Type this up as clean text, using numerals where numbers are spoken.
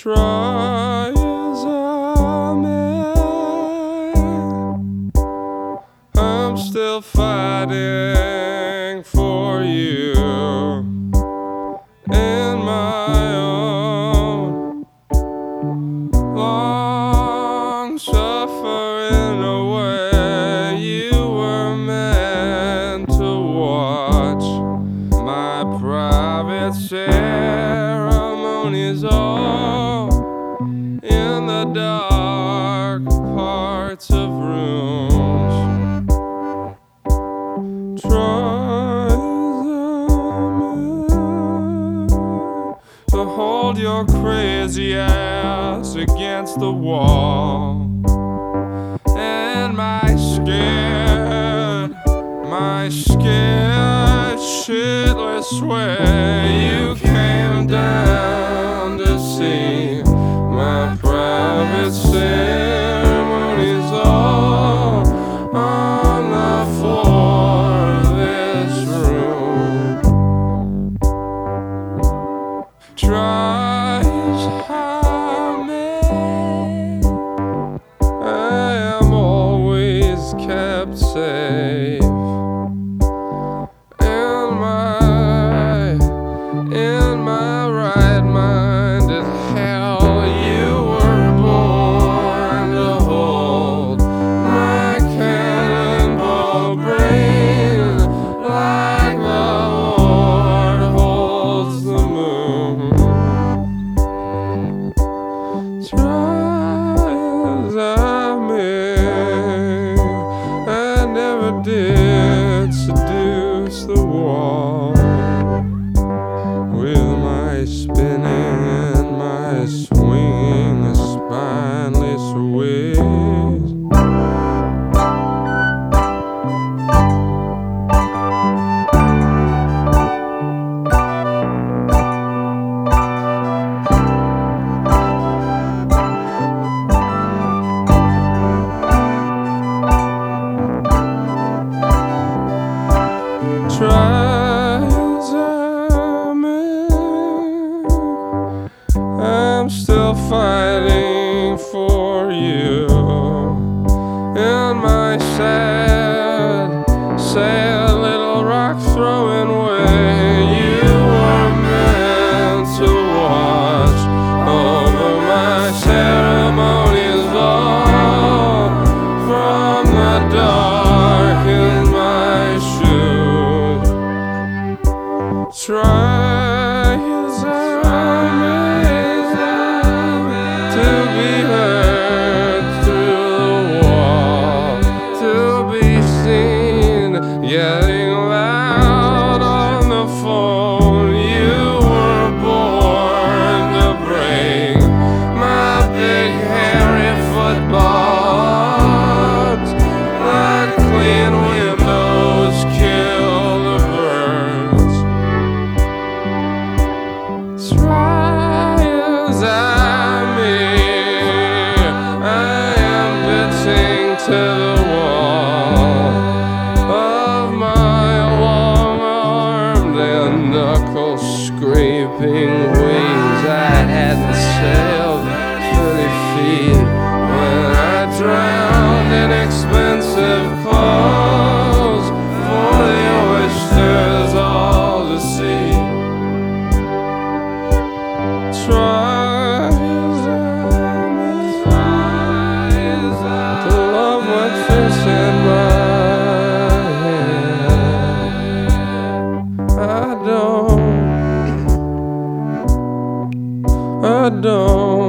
Try as I may, I'm still fighting for you in my own long suffering away. You were meant to watch my private ceremonies all in the dark parts of rooms. Try to hold your crazy ass against the wall, and my scared shitless way you came down to see my private ceremonies all on the floor of this room. Try as I may, I am always kept safe in my right mind. As hell, you were born to hold my cannonball brain like the Lord holds the moon. Try as I may, I never did seduce the wall with my spinning and my swinging spineless ways. Try as I may, I'm still fighting for you in my sad little rock throwing way. You were meant to watch over my ceremonies all from the dark in my shoes. Try as I may to be heard through the wall, to be seen yelling loud on the phone. You were born to break my big hairy footballs. That clean windows kill the birds. Try as I may, I am bitching to the wall of my long-armed and knuckle-scraping wings. I hadn't sailed 30 feet when I drowned in expensive clothes for the oysters all to see. Try as I may to love what fits in my head. I don't